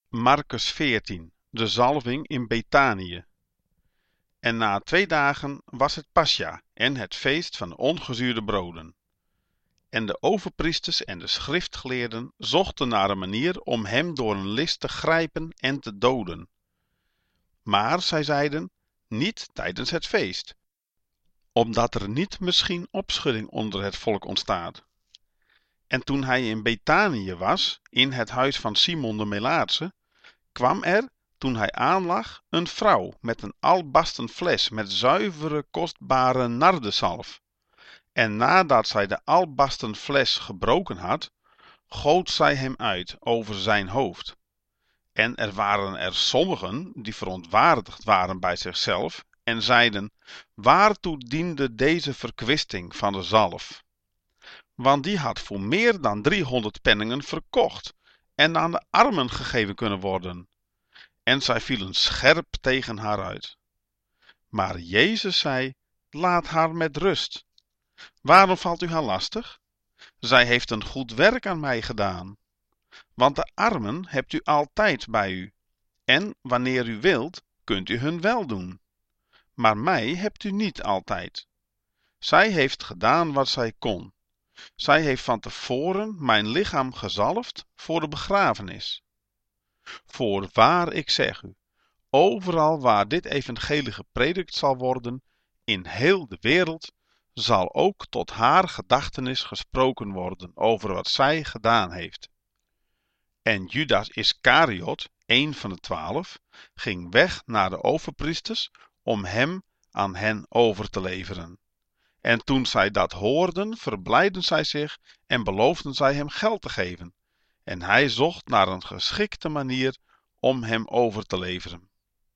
Marcus 14, de zalving in Bethanië. En na 2 dagen was het Pascha en het feest van de ongezuurde broden. En de overpriesters en de schriftgeleerden zochten naar een manier om hem door een list te grijpen en te doden. Maar zij zeiden, niet tijdens het feest, opdat er niet misschien opschudding onder het volk ontstaat. En toen hij in Bethanië was, in het huis van Simon de Melaatse, kwam er, toen hij aanlag, een vrouw met een albasten fles met zuivere kostbare nardenzalf. En nadat zij de albasten fles gebroken had, goot zij hem uit over zijn hoofd. En er waren er sommigen die verontwaardigd waren bij zichzelf en zeiden, waartoe diende deze verkwisting van de zalf? Want die had voor meer dan 300 penningen verkocht en aan de armen gegeven kunnen worden. En zij vielen scherp tegen haar uit. Maar Jezus zei, laat haar met rust. Waarom valt u haar lastig? Zij heeft een goed werk aan mij gedaan. Want de armen hebt u altijd bij u. En wanneer u wilt, kunt u hun wel doen. Maar mij hebt u niet altijd. Zij heeft gedaan wat zij kon. Zij heeft van tevoren mijn lichaam gezalfd voor de begrafenis. Voorwaar, ik zeg u, overal waar dit evangelie gepredikt zal worden, in heel de wereld, zal ook tot haar gedachtenis gesproken worden over wat zij gedaan heeft. En Judas Iskariot, een van de 12, ging weg naar de overpriesters om hem aan hen over te leveren. En toen zij dat hoorden, verblijdden zij zich en beloofden zij hem geld te geven. En hij zocht naar een geschikte manier om hem over te leveren.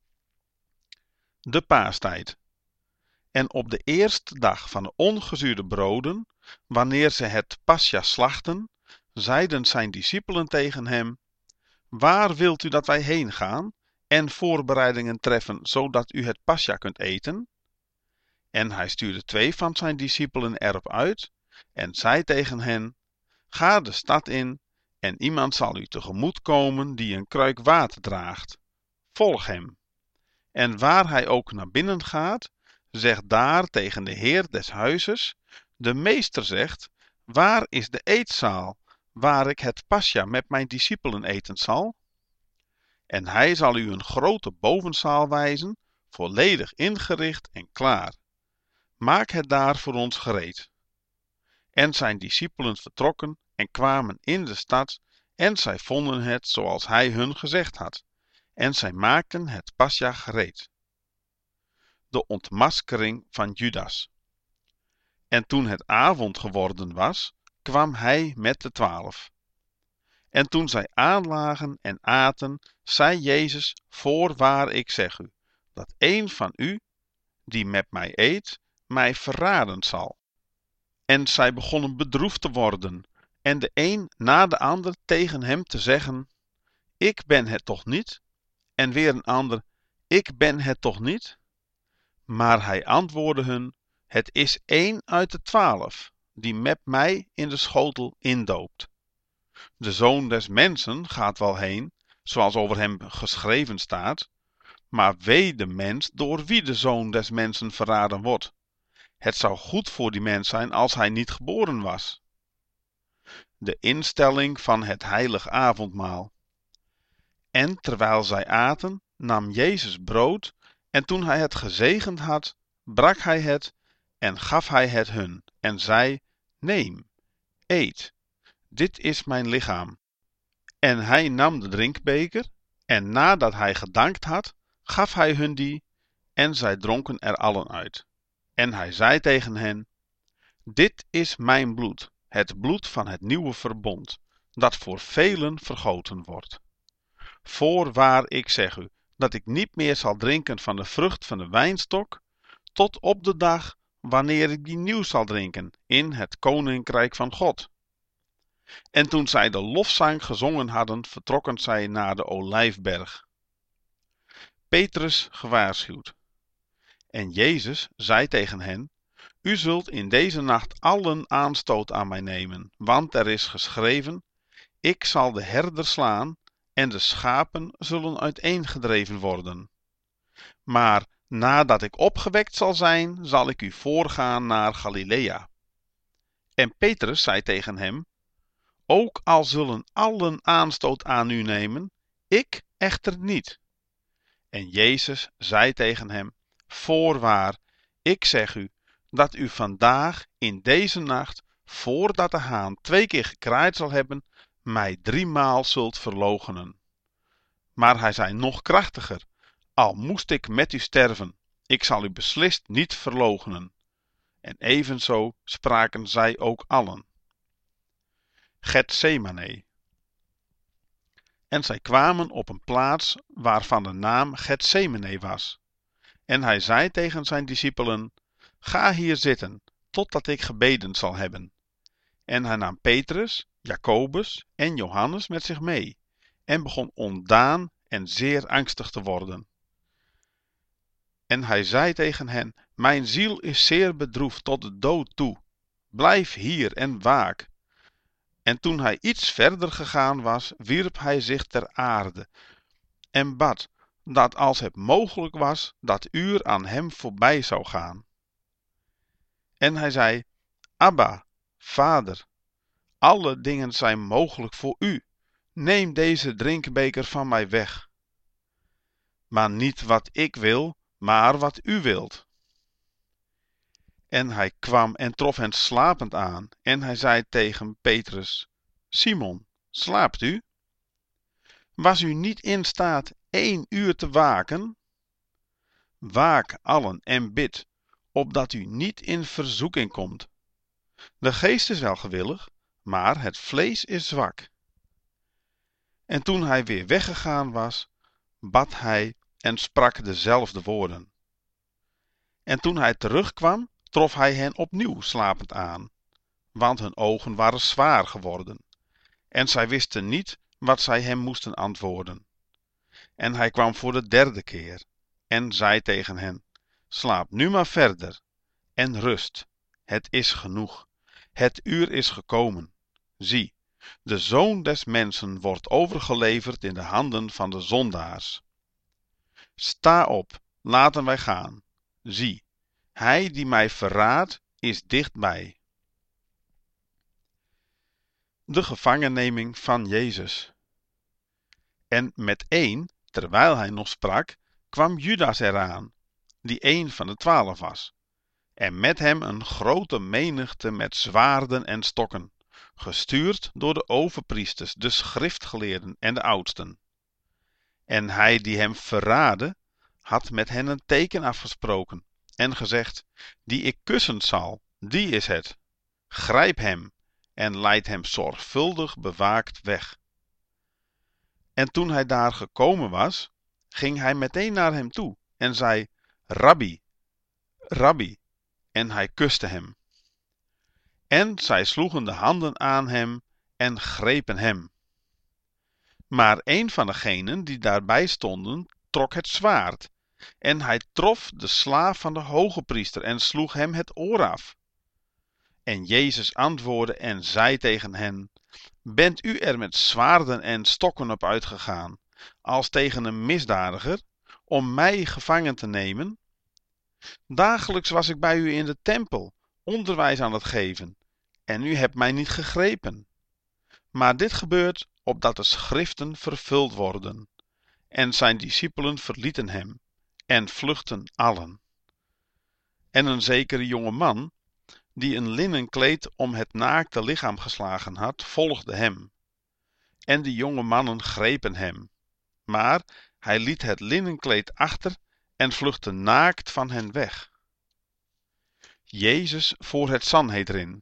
De paastijd. En op de eerste dag van de ongezuurde broden, wanneer ze het Pascha slachten, zeiden zijn discipelen tegen hem, waar wilt u dat wij heen gaan en voorbereidingen treffen, zodat u het Pascha kunt eten? En hij stuurde 2 van zijn discipelen erop uit en zei tegen hen, ga de stad in en iemand zal u tegemoet komen die een kruik water draagt. Volg hem. En waar hij ook naar binnen gaat, zeg daar tegen de heer des huizes, de meester zegt, waar is de eetzaal, waar ik het Pascha met mijn discipelen eten zal? En hij zal u een grote bovenzaal wijzen, volledig ingericht en klaar. Maak het daar voor ons gereed. En zijn discipelen vertrokken en kwamen in de stad, en zij vonden het zoals hij hun gezegd had. En zij maakten het Pascha gereed. De ontmaskering van Judas. En toen het avond geworden was, kwam hij met de 12. En toen zij aanlagen en aten, zei Jezus, voorwaar ik zeg u, dat een van u, die met mij eet, mij verraden zal. En zij begonnen bedroefd te worden, en de een na de ander tegen hem te zeggen, ik ben het toch niet? En weer een ander, ik ben het toch niet? Maar hij antwoordde hun, het is één uit de 12, die met mij in de schotel indoopt. De Zoon des Mensen gaat wel heen, zoals over hem geschreven staat, maar wee de mens door wie de Zoon des Mensen verraden wordt. Het zou goed voor die mens zijn als hij niet geboren was. De instelling van het heilig avondmaal. En terwijl zij aten, nam Jezus brood, en toen hij het gezegend had, brak hij het en gaf hij het hun, en zei, neem, eet, dit is mijn lichaam. En hij nam de drinkbeker, en nadat hij gedankt had, gaf hij hun die, en zij dronken er allen uit. En hij zei tegen hen, dit is mijn bloed, het bloed van het nieuwe verbond, dat voor velen vergoten wordt. Voorwaar ik zeg u, dat ik niet meer zal drinken van de vrucht van de wijnstok, tot op de dag wanneer ik die nieuw zal drinken in het koninkrijk van God. En toen zij de lofzang gezongen hadden, vertrokken zij naar de Olijfberg. Petrus gewaarschuwd. En Jezus zei tegen hen, u zult in deze nacht allen aanstoot aan mij nemen, want er is geschreven, ik zal de herder slaan en de schapen zullen uiteengedreven worden. Maar nadat ik opgewekt zal zijn, zal ik u voorgaan naar Galilea. En Petrus zei tegen hem: ook al zullen allen aanstoot aan u nemen, ik echter niet. En Jezus zei tegen hem: voorwaar, ik zeg u, dat u vandaag in deze nacht, voordat de haan 2 keer gekraaid zal hebben, mij 3 maal zult verloochenen. Maar hij zei nog krachtiger: al moest ik met u sterven, ik zal u beslist niet verloochenen. En evenzo spraken zij ook allen. Getsemane. En zij kwamen op een plaats waarvan de naam Getsemane was. En hij zei tegen zijn discipelen: ga hier zitten, totdat ik gebeden zal hebben. En hij nam Petrus, Jacobus en Johannes met zich mee, en begon ontdaan en zeer angstig te worden. En hij zei tegen hen: mijn ziel is zeer bedroefd tot de dood toe. Blijf hier en waak. En toen hij iets verder gegaan was, wierp hij zich ter aarde en bad dat als het mogelijk was, dat uur aan hem voorbij zou gaan. En hij zei: Abba, Vader, alle dingen zijn mogelijk voor u. Neem deze drinkbeker van mij weg. Maar niet wat ik wil, maar wat u wilt. En hij kwam en trof hen slapend aan. En hij zei tegen Petrus: Simon, slaapt u? Was u niet in staat 1 uur te waken? Waak allen en bid, opdat u niet in verzoeking komt. De geest is wel gewillig, maar het vlees is zwak. En toen hij weer weggegaan was, bad hij en sprak dezelfde woorden. En toen hij terugkwam, trof hij hen opnieuw slapend aan, want hun ogen waren zwaar geworden, en zij wisten niet wat zij hem moesten antwoorden. En hij kwam voor de 3e keer, en zei tegen hen: slaap nu maar verder, en rust, het is genoeg, het uur is gekomen. Zie, de Zoon des Mensen wordt overgeleverd in de handen van de zondaars. Sta op, laten wij gaan. Zie, hij die mij verraadt is dichtbij. De gevangenneming van Jezus. En meteen, terwijl hij nog sprak, kwam Judas eraan, die 1 van de 12 was, en met hem een grote menigte met zwaarden en stokken, gestuurd door de overpriesters, de schriftgeleerden en de oudsten. En hij die hem verraadde, had met hen een teken afgesproken en gezegd: die ik kussen zal, die is het. Grijp hem en leid hem zorgvuldig bewaakt weg. En toen hij daar gekomen was, ging hij meteen naar hem toe en zei: Rabbi, Rabbi, en hij kuste hem. En zij sloegen de handen aan hem en grepen hem. Maar een van degenen die daarbij stonden, trok het zwaard, en hij trof de slaaf van de hogepriester en sloeg hem het oor af. En Jezus antwoordde en zei tegen hen: bent u er met zwaarden en stokken op uitgegaan, als tegen een misdadiger, om mij gevangen te nemen? Dagelijks was ik bij u in de tempel, onderwijs aan het geven, en u hebt mij niet gegrepen. Maar dit gebeurt opdat de schriften vervuld worden. En zijn discipelen verlieten hem, en vluchtten allen. En een zekere jonge man, die een linnen kleed om het naakte lichaam geslagen had, volgde hem. En de jonge mannen grepen hem. Maar hij liet het linnenkleed achter en vluchtte naakt van hen weg. Jezus voor het Sanhedrin.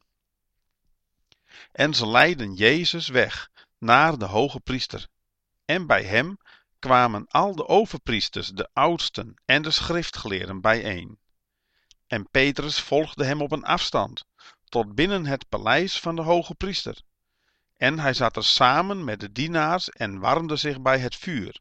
En ze leidden Jezus weg naar de hoge priester. En bij hem kwamen al de overpriesters, de oudsten en de schriftgeleerden bijeen. En Petrus volgde hem op een afstand, tot binnen het paleis van de hoge priester. En hij zat er samen met de dienaars en warmde zich bij het vuur.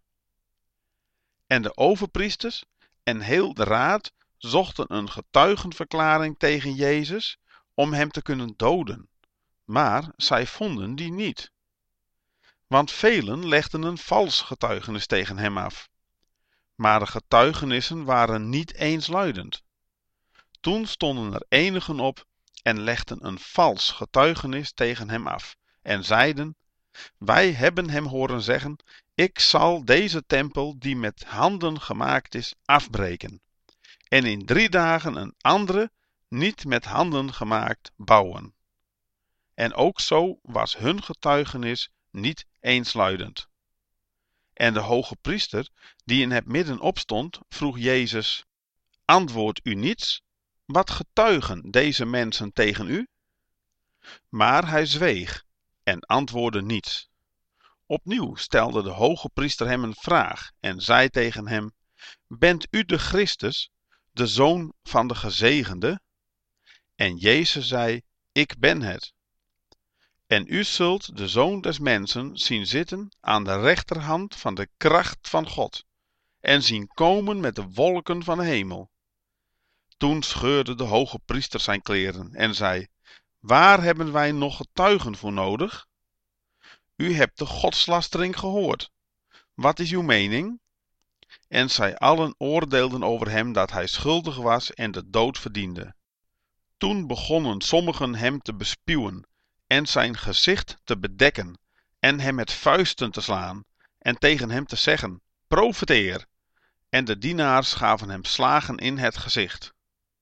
En de overpriesters en heel de raad zochten een getuigenverklaring tegen Jezus om hem te kunnen doden, maar zij vonden die niet. want velen legden een vals getuigenis tegen hem af. Maar de getuigenissen waren niet eensluidend. Toen stonden er enigen op en legden een vals getuigenis tegen hem af en zeiden: wij hebben hem horen zeggen: ik zal deze tempel die met handen gemaakt is afbreken en in 3 dagen een andere, niet met handen gemaakt, bouwen. En ook zo was hun getuigenis niet eensluidend. En de hoge priester, die in het midden opstond, vroeg Jezus: antwoordt u niets? Wat getuigen deze mensen tegen u? Maar hij zweeg en antwoordde niets. Opnieuw stelde de hoge priester hem een vraag en zei tegen hem: bent u de Christus, de Zoon van de Gezegende? En Jezus zei: ik ben het. En u zult de Zoon des Mensen zien zitten aan de rechterhand van de kracht van God en zien komen met de wolken van de hemel. Toen scheurde de hoge priester zijn kleren en zei: waar hebben wij nog getuigen voor nodig? U hebt de godslastering gehoord. Wat is uw mening? En zij allen oordeelden over hem dat hij schuldig was en de dood verdiende. Toen begonnen sommigen hem te bespuwen en zijn gezicht te bedekken en hem met vuisten te slaan en tegen hem te zeggen: profeteer. En de dienaars gaven hem slagen in het gezicht.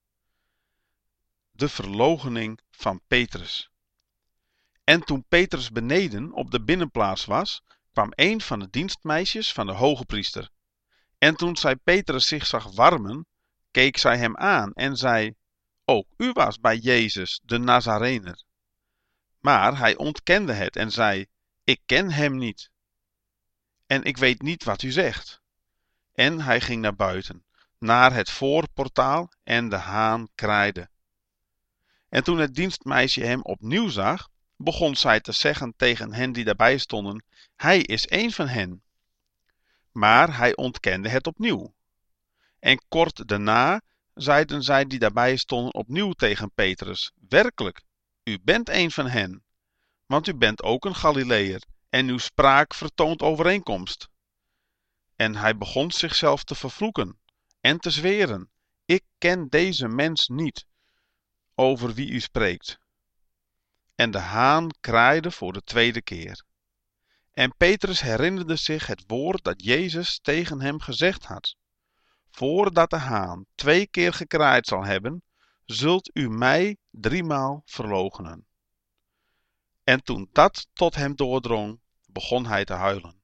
De verloochening van Petrus. En toen Petrus beneden op de binnenplaats was, kwam een van de dienstmeisjes van de hoge priester. En toen zij Petrus zich zag warmen, keek zij hem aan en zei: ook u was bij Jezus de Nazarener. Maar hij ontkende het en zei: ik ken hem niet. En ik weet niet wat u zegt. En hij ging naar buiten, naar het voorportaal, en de haan kraaide. En toen het dienstmeisje hem opnieuw zag, begon zij te zeggen tegen hen die daarbij stonden: hij is een van hen. Maar hij ontkende het opnieuw. En kort daarna zeiden zij die daarbij stonden opnieuw tegen Petrus: werkelijk, u bent een van hen, want u bent ook een Galileër en uw spraak vertoont overeenkomst. En hij begon zichzelf te vervloeken en te zweren: ik ken deze mens niet, over wie u spreekt. En de haan kraaide voor de 2e keer. En Petrus herinnerde zich het woord dat Jezus tegen hem gezegd had: voordat de haan 2 keer gekraaid zal hebben, zult u mij 3 maal verloochenen. En toen dat tot hem doordrong, begon hij te huilen.